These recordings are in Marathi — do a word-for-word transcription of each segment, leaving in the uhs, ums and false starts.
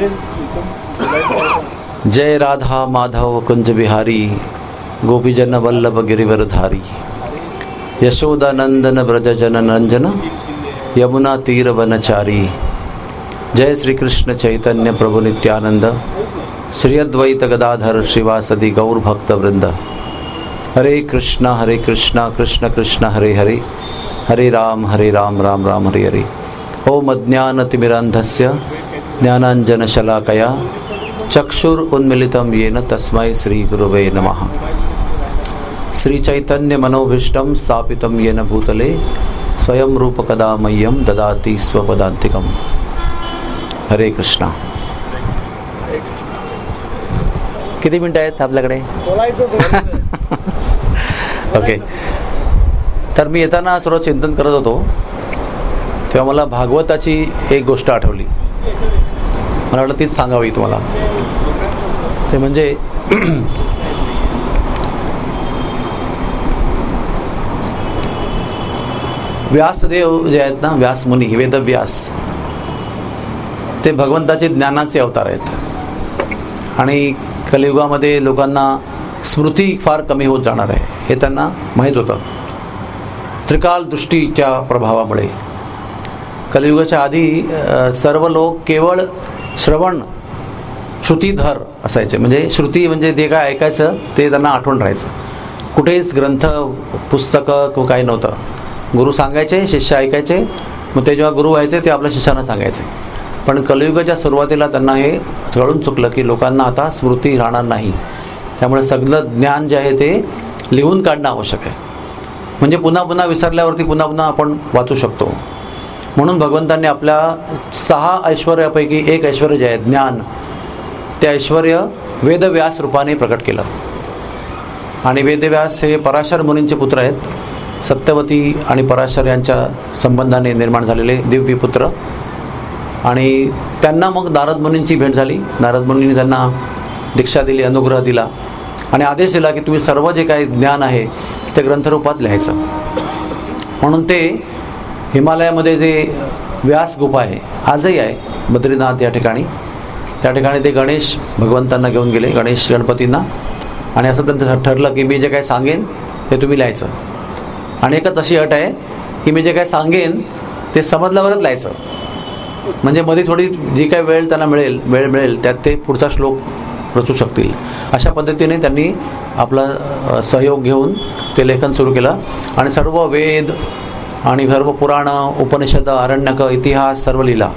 जय राधा माधव कुंज बिहारी गोपीजन वल्लभ गिरिवरधारी यशोदानंदन ब्रज जन रंजन यमुना तीर वनचारी जय श्री कृष्ण चैतन्य प्रभु नित्यानंद श्री अद्वैत गदाधर श्रीवासदि गौर भक्त वृंद। हरे कृष्णा हरे कृष्णा कृष्ण कृष्ण हरे हरे हरे राम हरे राम राम राम हरे हरे। ओम अज्ञानतिमिरान्धस्य ज्ञानाञ्जनशलाकया चक्षुर उन्मिलितं येन तस्मै श्री गुरुवे नमः। श्री चैतन्य मनोभीष्टं स्थापितं येन भूतले स्वयं रूपकदा मह्यं ददाति स्वपदान्तिकम्। हरे कृष्णा। किती मिनिटं आहेत आपल्याकडे? ओके. तर मी येताना थोडं चिंतन करत होतो तेव्हा मला भागवताची एक गोष्ट आठवली. मला वाटलं तीच सांगावी तुम्हाला. ते म्हणजे व्यासदेव जे आहेत ना, व्यासमुनी वेदव्यास, ते भगवंताचे ज्ञानाचे अवतार आहेत आणि कलियुगामध्ये लोकांना स्मृती फार कमी होत जाणार आहे हे त्यांना माहीत होतं. त्रिकाल दृष्टीच्या प्रभावामुळे कलियुगाच्या आधी सर्व लोक केवळ श्रवण श्रुतीधर असायचे. म्हणजे श्रुती म्हणजे ते काय ऐकायचं ते त्यांना आठवण राहायचं. कुठेच ग्रंथ पुस्तकं किंवा काही नव्हतं. गुरु सांगायचे, शिष्य ऐकायचे, मग ते जेव्हा गुरु व्हायचे ते आपल्या शिष्यानं सांगायचे. पण कलियुगाच्या सुरुवातीला त्यांना हे कळून चुकलं की लोकांना आता स्मृती राहणार नाही. त्यामुळे सगळं ज्ञान जे आहे ते लिहून काढणं आवश्यक आहे. म्हणजे पुन्हा पुन्हा विसरल्यावरती पुन्हा पुन्हा आपण वाचू शकतो. म्हणून भगवंतांनी आपल्या सहा ऐश्वर्यापैकी एक ऐश्वर्य जे आहे ज्ञान, ते ऐश्वर्य वेदव्यास रूपाने प्रकट केलं. आणि वेदव्यास हे पराशर मुनींचे पुत्र आहेत. सत्यवती आणि पराशर यांच्या संबंधाने निर्माण झालेले दिव्य पुत्र. आणि त्यांना मग नारद मुनींची भेट झाली. नारद मुनींनी त्यांना दीक्षा दिली, अनुग्रह दिला आणि आदेश दिला की तुम्ही सर्व जे काही ज्ञान आहे ते ग्रंथरूपात लिहायचं. म्हणून ते हिमालयामध्ये जे व्यास गुफा आहे आजही आहे, बद्रीनाथ या ठिकाणी, त्या ठिकाणी ते गणेश भगवंतांना घेऊन गेले, गणेश गणपतींना. आणि असं त्यांचं ठरलं की मी जे काही सांगेन ते तुम्ही लिहायचं. आणि एकच अशी अट आहे की मी जे काही सांगेन ते समजल्यावरच लिहायचं. म्हणजे मध्ये थोडी जी काही वेळ त्यांना मिळेल वेळ मिळेल त्यात ते पुढचा श्लोक रचू शकतील. अशा पद्धतीने त्यांनी आपला सहयोग घेऊन ते लेखन सुरू केलं. आणि सर्व वेद आणि सर्व पुराण, उपनिषद, आरण्यक, इतिहास सर्व लिहिला.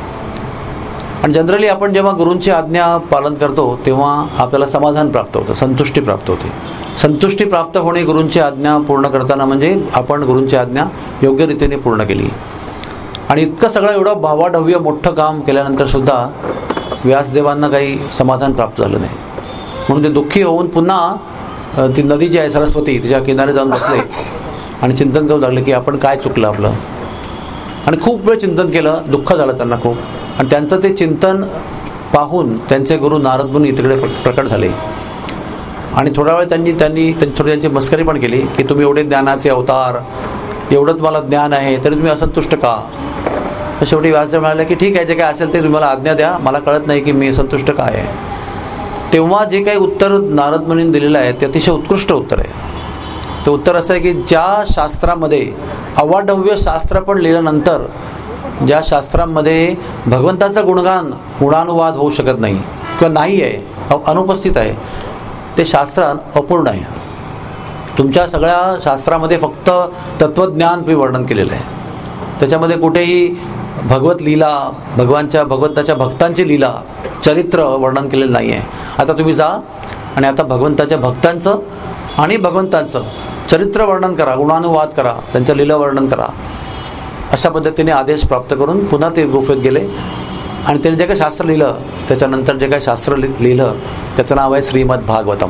आणि जनरली आपण जेव्हा गुरूंची आज्ञा पालन करतो तेव्हा आपल्याला समाधान प्राप्त होतं, संतुष्टी प्राप्त होते. संतुष्टी प्राप्त होणे गुरूंची आज्ञा पूर्ण करताना म्हणजे आपण गुरूंची आज्ञा योग्य रीतीने पूर्ण केली. आणि इतकं सगळं एवढं भावाढव्य मोठं काम केल्यानंतर सुद्धा व्यासदेवांना काही समाधान प्राप्त झालं नाही. म्हणून ते दुःखी होऊन पुन्हा ती नदी जी आहे सरस्वती तिच्या किनारे जाऊन बसले आणि चिंतन करू लागले की आपण काय चुकलं आपलं. आणि खूप वेळ चिंतन केलं, दुःख झालं त्यांना खूप. आणि त्यांचं ते चिंतन पाहून त्यांचे गुरु नारद मुनी तिकडे प्रकट झाले. आणि थोडा वेळ त्यांनी त्यांनी थोडी त्यांची मस्करी पण केली की तुम्ही एवढे ज्ञानाचे अवतार, एवढं तुम्हाला ज्ञान आहे तरी तुम्ही असंतुष्ट का? तर शेवटी व्यासदेव म्हणाले की ठीक आहे, जे काय असेल ते तुम्ही मला आज्ञा द्या, मला कळत नाही की मी असंतुष्ट काय आहे. तेव्हा जे काही उत्तर नारद मुनींनी दिलेलं आहे ते अतिशय उत्कृष्ट उत्तर आहे. ते उत्तर असं आहे की ज्या शास्त्रामध्ये अवाढव्य शास्त्र पण लिहिल्यानंतर ज्या शास्त्रांमध्ये भगवंताचं गुणगान गुणानुवाद होऊ शकत नाही किंवा नाही आहे, अनुपस्थित आहे, ते शास्त्र अपूर्ण आहे. तुमच्या सगळ्या शास्त्रामध्ये फक्त तत्वज्ञान तुम्ही वर्णन केलेलं आहे. त्याच्यामध्ये कुठेही भगवत लीला, भगवानच्या भगवंताच्या भक्तांची लीला, चरित्र वर्णन केलेलं नाही आहे. आता तुम्ही जा आणि आता भगवंताच्या भक्तांचं आणि भगवंतांचं चरित्र वर्णन करा, गुणानुवाद करा, त्यांचं लीला वर्णन करा. अशा पद्धतीने आदेश प्राप्त करून पुन्हा ते गुफेत गेले. आणि त्यांनी जे काही शास्त्र लिहिलं त्याच्यानंतर जे काही शास्त्र लिहिलं त्याचं नाव आहे श्रीमद भागवतम.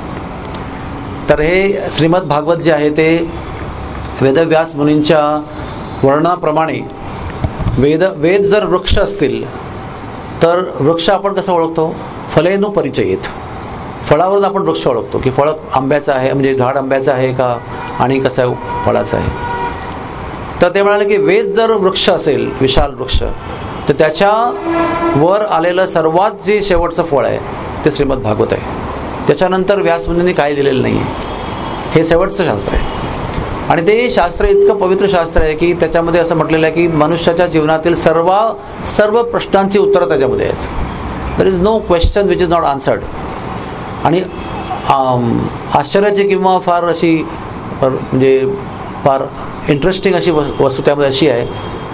तर हे श्रीमद भागवत जे आहे ते वेदव्यास मुनींच्या वर्णनाप्रमाणे वेद वेद जर वृक्ष असतील तर वृक्ष आपण कसं ओळखतो? फलेनु परिचयेत. फळावरून आपण वृक्ष ओळखतो की फळ आंब्याचं आहे, म्हणजे झाड आंब्याचं आहे का आणि कसं फळाचं आहे. तर ते म्हणाले की वेद जर वृक्ष असेल, विशाल वृक्ष, तर त्याच्यावर आलेलं सर्वात जे शेवटचं फळ आहे ते श्रीमद भागवत आहे. त्याच्यानंतर व्यासमुनींनी काय दिलेलं नाही आहे. हे शेवटचं शास्त्र आहे आणि ते शास्त्र इतकं पवित्र शास्त्र आहे की त्याच्यामध्ये असं म्हटलेलं आहे की मनुष्याच्या जीवनातील सर्व सर्व प्रश्नांची उत्तरं त्याच्यामध्ये आहेत. There is no question which is not answered. आणि आश्चर्याची किंवा फार अशी म्हणजे फार इंटरेस्टिंग अशी वस्तू त्यामध्ये अशी आहे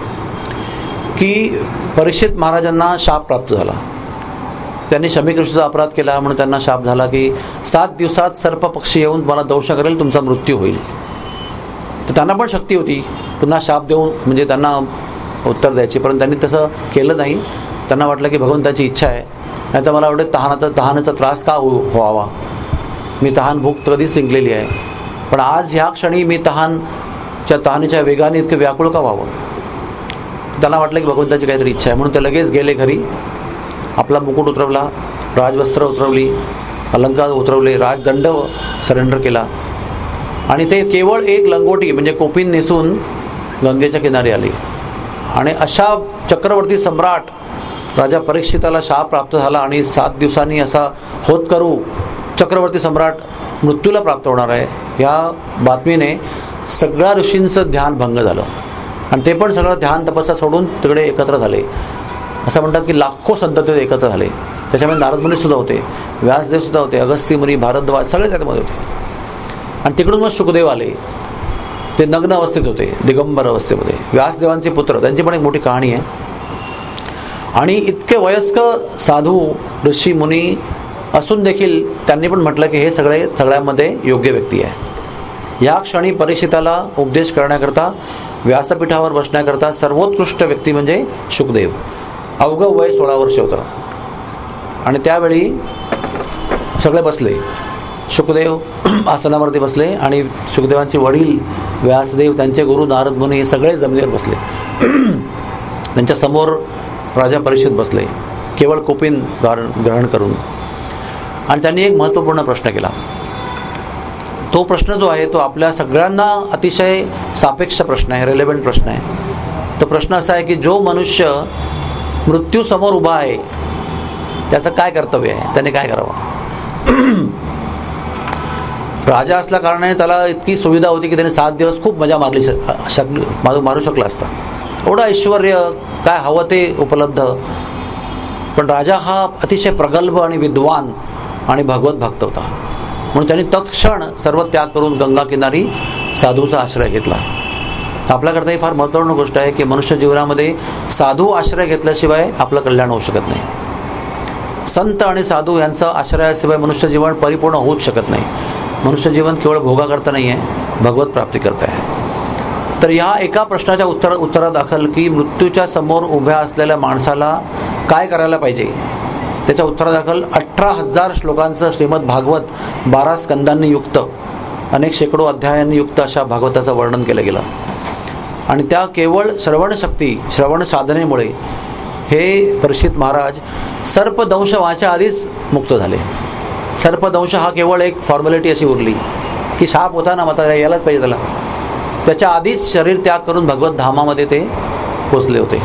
की परीक्षित महाराजांना शाप प्राप्त झाला. त्यांनी शमीकृष्णाचा अपराध केला म्हणून त्यांना शाप झाला की सात दिवसात सर्प पक्षी येऊन तुम्हाला दंश करेल, तुमचा मृत्यू होईल. तर त्यांना पण शक्ती होती पुन्हा शाप देऊन म्हणजे त्यांना उत्तर द्यायची, परंतु त्यांनी तसं केलं नाही. त्यांना वाटलं की भगवंताची इच्छा आहे, नाही तर मला एवढे तहानाचा तहानाचा त्रास का हो व्हावा. मी तहान भूक कधीच जिंकलेली आहे, पण आज ह्या क्षणी मी तहानच्या तहानीच्या वेगाने इतकं व्याकुळ का व्हावं. त्यांना वाटलं की भगवंताची काहीतरी इच्छा आहे म्हणून ते लगेच गेले घरी. आपला मुकुट उतरवला, राजवस्त्र उतरवली, अलंकार उतरवले, राजदंड सरेंडर केला आणि ते केवळ एक लंगोटी म्हणजे कोपीन नेसून गंगेच्या किनारी आली. आणि अशा चक्रवर्ती सम्राट राजा परीक्षिताला शाप प्राप्त झाला आणि सात दिवसांनी असा होत करू चक्रवर्ती सम्राट मृत्यूला प्राप्त होणार आहे या बातमीने सगळ्या ऋषींचं ध्यान भंग झालं आणि ते पण सगळं ध्यान तपस्या सोडून तिकडे एकत्र झाले. असं म्हणतात की लाखो संत ते एकत्र झाले. त्याच्यामध्ये नारद मुनी सुद्धा होते, व्यासदेव सुद्धा होते, अगस्ती मुनी, भारद्वाज सगळे त्यामध्ये होते. आणि तिकडून मग शुकदेव आले. ते नग्न अवस्थेत होते, दिगंबर अवस्थेमध्ये. व्यासदेवांचे पुत्र, त्यांची पण एक मोठी कहाणी आहे. आणि इतके वयस्क साधू ऋषी मुनी असून देखील त्यांनी पण म्हटलं की हे सगळे सगळ्यांमध्ये योग्य व्यक्ती आहे. या क्षणी परीक्षिताला उपदेश करण्याकरता व्यासपीठावर बसण्याकरता सर्वोत्कृष्ट व्यक्ती म्हणजे शुकदेव. अवघं वय सोळा वर्ष होतं आणि त्यावेळी सगळे बसले. शुकदेव आसनावरती बसले आणि शुकदेवांचे वडील व्यासदेव, त्यांचे गुरु नारद मुनी हे सगळे जमिनीवर बसले. त्यांच्या समोर राजा परीक्षित बसले केवळ कोपीन ग्रहण करून. आणि त्यांनी एक महत्त्वपूर्ण प्रश्न केला. तो प्रश्न जो आहे तो आपल्या सगळ्यांना अतिशय सापेक्ष प्रश्न आहे, रेलेव्हंट प्रश्न आहे. तो प्रश्न असा आहे की जो मनुष्य मृत्यूसमोर उभा आहे त्याचं काय कर्तव्य आहे, त्याने काय करावं. राजा असल्या कारणाने त्याला इतकी सुविधा होती की त्याने सात दिवस खूप मजा मारली शक मारू मारू शकला असता. एवढं ऐश्वर्य काय हवं ते उपलब्ध. पण राजा हा अतिशय प्रगल्भ आणि विद्वान आणि भगवत भक्त होता म्हणून त्यांनी तत्क्षण सर्व त्याग करून गंगा किनारी साधूचा आश्रय घेतला. आपल्याकरता ही फार महत्त्वपूर्ण गोष्ट आहे की मनुष्य जीवनामध्ये साधू आश्रय घेतल्याशिवाय आपलं कल्याण होऊ शकत नाही. संत आणि साधू यांचा आश्रयाशिवाय मनुष्य जीवन परिपूर्ण होऊच शकत नाही. मनुष्य जीवन केवळ भोगाकरता नाही आहे, भगवत प्राप्ती करता आहे. तर या एका प्रश्नाच्या उत्तर उत्तरादाखल की मृत्यूच्या समोर उभ्या असलेल्या माणसाला काय करायला पाहिजे त्याच्या उत्तरादाखल अठरा हजार श्लोकांचं श्रीमद भागवत बारा स्कंदांनी युक्त, अनेक शेकडो अध्यायांनी युक्त अशा भागवताचं वर्णन केलं गेलं. आणि त्या केवळ श्रवणशक्ती श्रवण साधनेमुळे हे परीक्षित महाराज सर्पदंश व्हायच्या आधीच मुक्त झाले. सर्पदंश हा केवळ एक फॉर्मॅलिटी अशी उरली की शाप होता ना, माता यायलाच पाहिजे त्याला. त्याच्या आधीच शरीर त्याग करून भगवत धामामध्ये ते पोचले होते.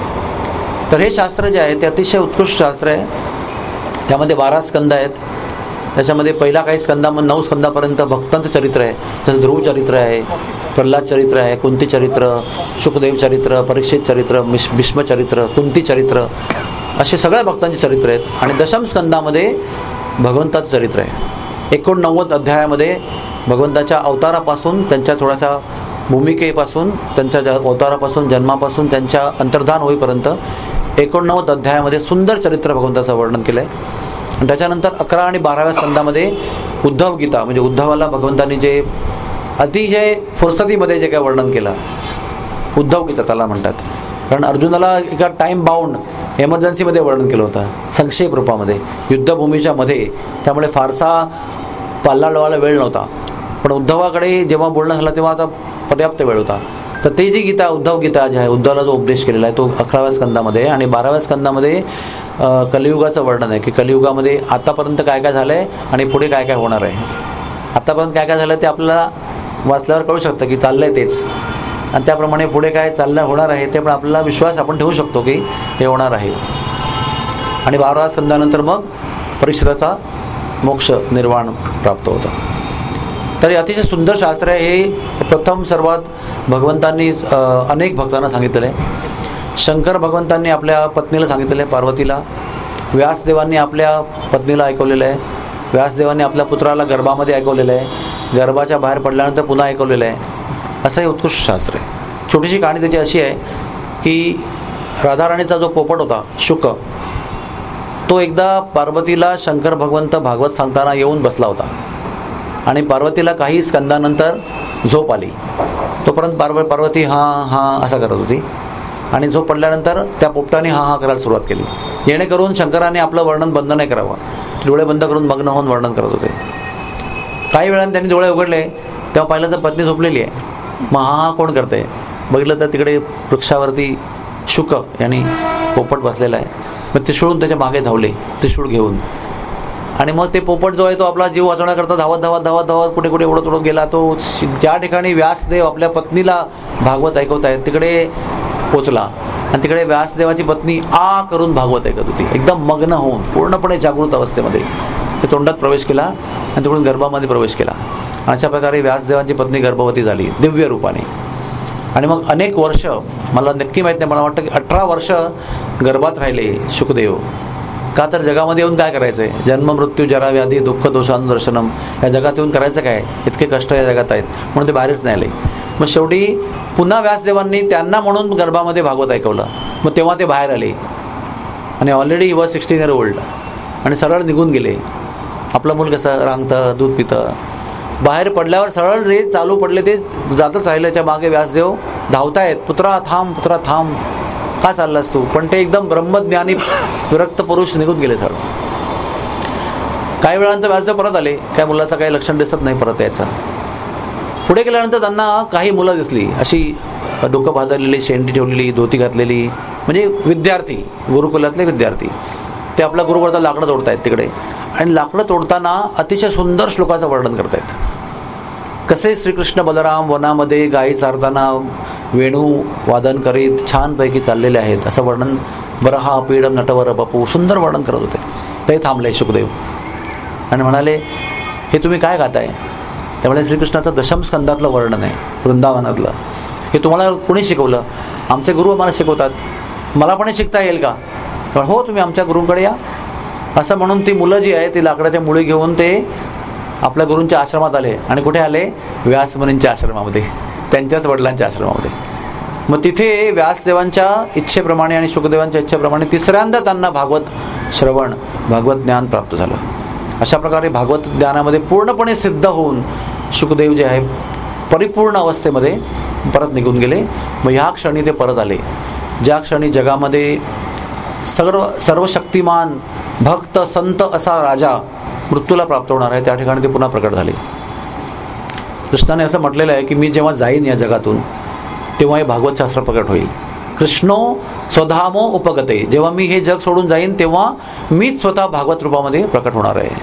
तर हे शास्त्र जे आहे ते अतिशय उत्कृष्ट शास्त्र आहे. त्यामध्ये बारा स्कंद आहेत. त्याच्यामध्ये पहिला काही स्कंदामध्ये नऊ स्कंदापर्यंत भक्तांचं चरित्र आहे. जसं ध्रुव चरित्र आहे, प्रल्हाद चरित्र आहे, कुंती चरित्र, शुकदेव चरित्र, परीक्षित चरित्र, भीष्म चरित्र, कुंती चरित्र, असे सगळ्या भक्तांचे चरित्र आहेत. आणि दशम स्कंदामध्ये भगवंताचं चरित्र आहे. एकोणनव्वद अध्यायामध्ये भगवंताच्या अवतारापासून, त्यांच्या थोड्याशा भूमिकेपासून, त्यांच्या अवतारापासून, जन्मापासून त्यांच्या अंतर्धान होईपर्यंत एकोणनव्वद अध्यायामध्ये सुंदर चरित्र भगवंताचं वर्णन केलं आहे. आणि त्याच्यानंतर अकरा आणि बाराव्या स्कंदामध्ये उद्धव गीता म्हणजे उद्धवाला भगवंतांनी जे अतिशय फुरसतीमध्ये जे काय वर्णन केलं, उद्धव गीता त्याला म्हणतात. कारण अर्जुनाला एका टाईम बाउंड एमर्जन्सीमध्ये वर्णन केलं होतं, संक्षेप रूपामध्ये, युद्धभूमीच्या मध्ये. त्यामुळे फारसा पाल्ला लावायला वेळ नव्हता. पण उद्धवाकडे जेव्हा बोलणं झालं तेव्हा आता पर्याप्त वेळ होता. तर ते जी गीता उद्धव गीता जी आहे, उद्धवला जो उपदेश केलेला आहे तो अकराव्या स्कंदामध्ये. आणि बाराव्या स्कंदामध्ये कलियुगाचं वर्णन आहे की कलियुगामध्ये आतापर्यंत काय काय झालं आहे आणि पुढे काय काय होणार आहे. आतापर्यंत काय काय झालं ते आपल्याला वाचल्यावर कळू शकतं की चाललं आहे तेच. आणि त्याप्रमाणे पुढे काय चालणं होणार आहे ते पण आपल्याला विश्वास आपण ठेवू शकतो की हे होणार आहे. आणि बाराव्या स्कंदानंतर मग परीक्षिताचा मोक्ष निर्वाण प्राप्त होतं. तर हे अतिशय सुंदर शास्त्र आहे. हे प्रथम सर्वात भगवंतांनी अनेक भक्तांना सांगितलेलं आहे. शंकर भगवंतांनी आपल्या पत्नीला सांगितलेलं आहे, पार्वतीला. व्यासदेवांनी आपल्या पत्नीला ऐकवलेलं आहे. व्यासदेवांनी आपल्या पुत्राला गर्भामध्ये ऐकवलेलं आहे. गर्भाच्या बाहेर पडल्यानंतर पुन्हा ऐकवलेलं आहे. असं हे उत्कृष्ट शास्त्र आहे. छोटीशी कहाणी त्याची अशी आहे की राधाराणीचा जो पोपट होता शुक, तो एकदा पार्वतीला शंकर भगवंत भागवत सांगताना येऊन बसला होता आणि पार्वतीला काही स्कंदानंतर झोप आली. तोपर्यंत पार्व पार्वती हां हां असा करत होती आणि झोप पडल्यानंतर त्या पोपटाने हां हां करायला सुरुवात केली, जेणेकरून शंकराने आपलं वर्णन बंद नाही करावं. डोळे बंद करून मग्न होऊन वर्णन करत होते. काही वेळाने त्यांनी डोळे उघडले तेव्हा पाहिलं तर पत्नी झोपलेली आहे. मग हां हां कोण करते, बघितलं तर तिकडे वृक्षावरती शुक यांनी पोपट बसलेला आहे. मग त्रिशूळ त्याच्या मागे धावले, त्रिशूळ घेऊन. आणि मग ते पोपट जो आहे तो आपला जीव वाचवण्याकरता धावत धावत धावत धावत कुठे कुठे उडत उडत गेला. तो ज्या ठिकाणी व्यासदेव आपल्या पत्नीला भागवत ऐकवत आहेत तिकडे पोचला आणि तिकडे व्यासदेवाची पत्नी आ करून भागवत ऐकत होती, एकदम मग्न होऊन पूर्णपणे जागृत अवस्थेमध्ये. ते तोंडात प्रवेश केला आणि तिकडून गर्भामध्ये प्रवेश केला. अशा प्रकारे व्यासदेवांची पत्नी गर्भवती झाली दिव्य रूपाने. आणि मग अनेक वर्ष, मला नक्की माहीत नाही, मला वाटतं की अठरा वर्ष गर्भात राहिले शुकदेव. का तर जगामध्ये येऊन काय करायचं आहे, जन्म मृत्यू जरा व्याधी दुःख दोषानुदर्शनम, या जगात येऊन करायचं काय, इतके कष्ट या जगात आहेत म्हणून ते बाहेरच नाही आले. मग शेवटी पुन्हा व्यासदेवांनी त्यांना म्हणून गर्भामध्ये भागवत ऐकवलं. मग तेव्हा ते बाहेर आले आणि already he was sixteen year old आणि सरळ निघून गेले. आपलं मूल कसं रांगतं दूध पितं, बाहेर पडल्यावर सरळ जे चालू पडले ते जातच राहिल्याच्या मागे व्यासदेव धावतायत, पुत्रा थांब पुत्रा थांब, का चाललास तू. पण ते एकदम ब्रह्मज्ञानी विरक्त पुरुष निघून गेले सरळ. काही वेळानंतर व्यासदेव परत आले. काय मुलाचं काही लक्षण दिसत नाही परत यायचं. पुढे गेल्यानंतर त्यांना काही मुलं दिसली, अशी डोकं भादरलेली, शेंडी ठेवलेली, धोती घातलेली, म्हणजे विद्यार्थी, गुरुकुलातले विद्यार्थी. ते आपल्या गुरुकुलात लाकडं तोडतायत तिकडे आणि लाकडं तोडताना अतिशय सुंदर श्लोकाचं वर्णन करतायत. कसे श्रीकृष्ण बलराम वनामध्ये गायी चारताना वेणू वादन करीत छानपैकी चाललेले आहेत असं वर्णन. बरहा पीडम नटवर बपू, सुंदर वर्णन करत होते. ते थांबले शुकदेव आणि म्हणाले, हे तुम्ही काय गाताय. त्यामुळे श्रीकृष्णाचं दशम स्कंदातलं वर्णन आहे, वृंदावनातलं. हे तुम्हाला कोणी शिकवलं. आमचे गुरु आम्हाला शिकवतात, मला पण हे शिकता येईल का. हो तुम्ही आमच्या गुरूंकडे या असं म्हणून ती मुलं जी आहे ती लाकडाच्या मुळी घेऊन ते आपल्या गुरूंच्या आश्रमात आले. आणि कुठे आले, व्यासमुनींच्या आश्रमामध्ये, त्यांच्याच वडिलांच्या आश्रमामध्ये. मग तिथे व्यासदेवांच्या इच्छेप्रमाणे आणि शुकदेवांच्या इच्छेप्रमाणे तिसऱ्यांदा त्यांना भागवत श्रवण, भागवत ज्ञान प्राप्त झालं. अशा प्रकारे भागवत ज्ञानामध्ये पूर्णपणे सिद्ध होऊन शुकदेव जे आहे परिपूर्ण अवस्थेमध्ये परत निघून गेले. मग ह्या क्षणी ते परत आले, ज्या क्षणी जगामध्ये सर्व सर्वशक्तिमान भक्त संत असा राजा मृत्यूला प्राप्त होणार आहे, त्या ठिकाणी ते पुन्हा प्रकट झाले. कृष्णाने असं म्हटलेलं आहे की मी जेव्हा जाईन या जगातून तेव्हा हे भागवत शास्त्र प्रकट होईल. कृष्णो स्वधामो उपगते, जेव्हा मी हे जग सोडून जाईन तेव्हा मीच स्वतः भागवत रूपामध्ये प्रकट होणार आहे.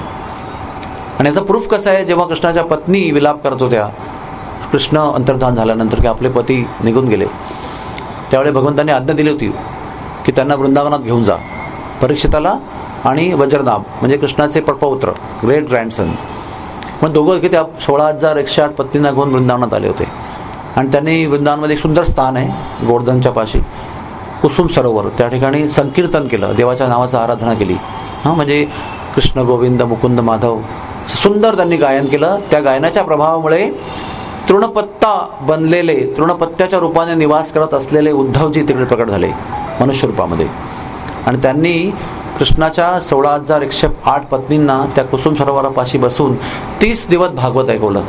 आणि याचा प्रूफ कसं आहे, जेव्हा कृष्णाच्या पत्नी विलाप करत होत्या कृष्ण अंतर्धान झाल्यानंतर की आपले पती निघून गेले, त्यावेळी भगवंतांनी आज्ञा दिली होती की त्यांना वृंदावनात घेऊन जा, परीक्षिताला आणि वज्रनाभ म्हणजे कृष्णाचे पौत्र ग्रेट ग्रँडसन. मग दोघं किती सोळा हजार एकशे आठ पत्नींना घेऊन वृंदावनात आले होते. आणि त्यांनी वृंदावनमध्ये एक सुंदर स्थान आहे गोवर्धनच्या पाशी, कुसुम सरोवर, त्या ठिकाणी संकीर्तन केलं, देवाच्या नावाचं आराधना केली. हां म्हणजे कृष्ण गोविंद मुकुंद माधव सुंदर त्यांनी गायन केलं. त्या गायनाच्या प्रभावामुळे तृणपत्ता बनलेले, तृणपत्त्याच्या रूपाने निवास करत असलेले उद्धवजी तिकडे प्रकट झाले मनुष्य रूपामध्ये. आणि त्यांनी कृष्णाच्या सोळा हजार एकशे आठ पत्नींना त्या कुसुम सरोवरापाशी बसून तीस दिवस भागवत ऐकवलं.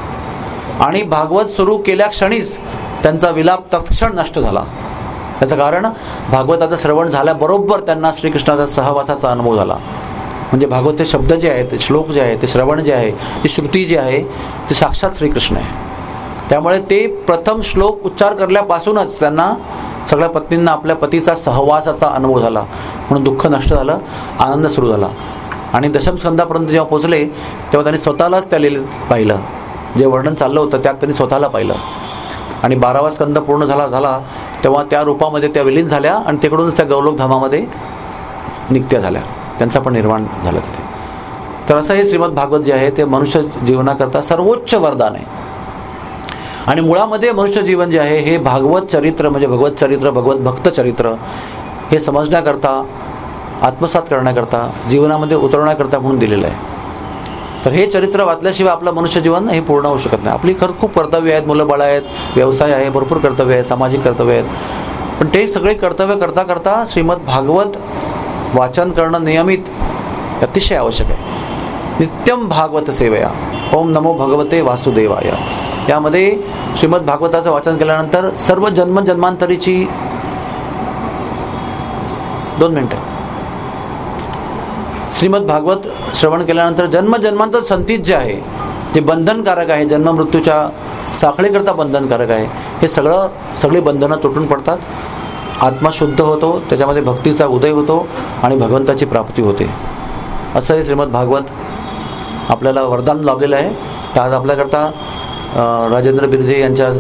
आणि भागवत सुरू केल्या क्षणीच त्यांचा विलाप तत्क्षण नष्ट झाला. याचं कारण भागवताचं श्रवण झाल्याबरोबर त्यांना श्रीकृष्णाचा सहवासाचा अनुभव झाला. म्हणजे भागवतचे शब्द जे आहेत, ते श्लोक जे आहे, ते श्रवण जे आहे, ती श्रुती जी आहे ती साक्षात श्रीकृष्ण आहे. त्यामुळे ते प्रथम श्लोक उच्चार करल्यापासूनच त्यांना सगळ्या पत्नींना आपल्या पतीचा सहवासाचा अनुभव झाला. म्हणून दुःख नष्ट झालं, आनंद सुरू झाला. आणि दशम स्कंदापर्यंत जेव्हा पोचले तेव्हा त्यांनी स्वतःलाच त्या लीलेत पाहिलं, जे वर्णन चाललं होतं त्यात त्यांनी स्वतःला पाहिलं. आणि बारावा स्कंद पूर्ण झाला झाला तेव्हा त्या रूपामध्ये त्या विलीन झाल्या आणि तिकडूनच त्या गौलोक धामामध्ये नित्य झाल्या, त्यांचा पण निर्माण झालं तिथे. तर असं हे श्रीमद भागवत जे आहे ते मनुष्य जीवनाकरता सर्वोच्च वरदान आहे. आणि मुळामध्ये मनुष्य जीवन जे आहे हे भागवत चरित्र म्हणजे भगवत चरित्र, भगवत भक्त चरित्र हे समजण्याकरता, आत्मसात करण्याकरता, जीवनामध्ये उतरवण्याकरता म्हणून दिलेलं आहे. तर हे चरित्र वाचल्याशिवाय आपलं मनुष्य जीवन हे पूर्ण होऊ शकत नाही. आपली खरं खूप कर्तव्य आहेत, मुलं बाळ आहेत, व्यवसाय आहे, भरपूर कर्तव्य आहेत, सामाजिक कर्तव्य आहेत. पण ते सगळे कर्तव्य करता करता श्रीमद भागवत वाचन करणं नियमित अतिशय आवश्यक आहे. नित्यम भागवत सेवया ओम नमो भगवते वासुदेवाय. यामध्ये श्रीमद भागवताचं वाचन केल्यानंतर सर्व जन्म जन्मांतरीची दोन मिनिटं श्रीमद भागवत श्रवण केल्यानंतर जन्म जन्मांतर संतीत जे आहे, जे बंधनकारक आहे, जन्म मृत्यूच्या साखळीकरता बंधनकारक आहे, हे सगळं सगळी बंधनं तुटून पडतात. आत्मा शुद्ध होतो, त्याच्यामध्ये भक्तीचा उदय होतो आणि भगवंताची प्राप्ती होते. असं हे श्रीमद भागवत आपल्याला वरदान लाभलेलं आहे. तर आज आपल्याकरता राजेंद्र बिरजे यांच्या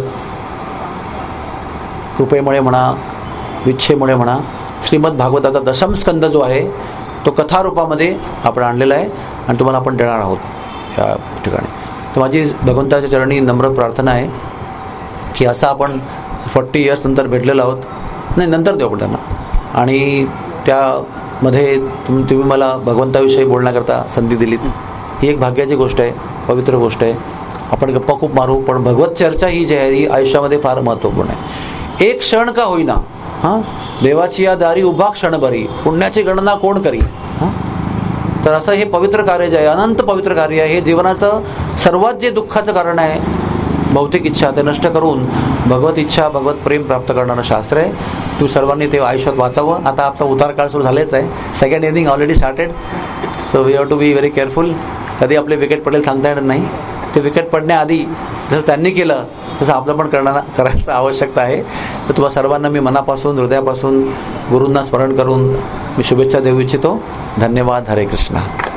कृपेमुळे म्हणा, विच्छेमुळे म्हणा, श्रीमद भागवताचा दशम स्कंद जो आहे तो कथारूपामध्ये आपण आणलेला आहे आणि तुम्हाला आपण देणार आहोत या ठिकाणी. तर माझी भगवंताच्या चरणी नम्र प्रार्थना आहे की असं आपण फोर्टी इयर्स नंतर भेटलेलो आहोत, नाही नंतर देऊ आपण त्यांना, आणि त्यामध्ये तुम तुम्ही मला भगवंताविषयी बोलण्याकरता संधी दिलीत. ही एक भाग्याची गोष्ट आहे, पवित्र गोष्ट आहे. आपण गप्पा खूप मारू, पण भगवत चर्चा ही जी आहे ही आयुष्यामध्ये फार महत्त्वपूर्ण आहे. एक क्षण का होईना, हां, देवाची या दारी उभा क्षण बरी, पुण्याची गणना कोण करी. हां, तर असं हे पवित्र कार्य जे आहे, अनंत पवित्र कार्य आहे, हे जीवनाचं सर्वात जे दुःखाचं कारण आहे, भौतिक इच्छा, ते नष्ट करून भगवत इच्छा, भगवत प्रेम प्राप्त करणारं शास्त्र आहे. तुम्ही सर्वांनी ते आयुष्यात वाचावं. आता आपला उतार काळ सुरू झालेच आहे. Second inning already started, so we have to be very careful. कधी आपले विकेट पडेल सांगता येणार नाही. ते विकेट पडण्याआधी जसं त्यांनी केलं तसं आपलं पण करणार करायचं आवश्यकता आहे. तर तुम्हा सर्वांना मी मनापासून, हृदयापासून गुरूंना स्मरण करून मी शुभेच्छा देऊ इच्छितो. धन्यवाद. हरे कृष्णा.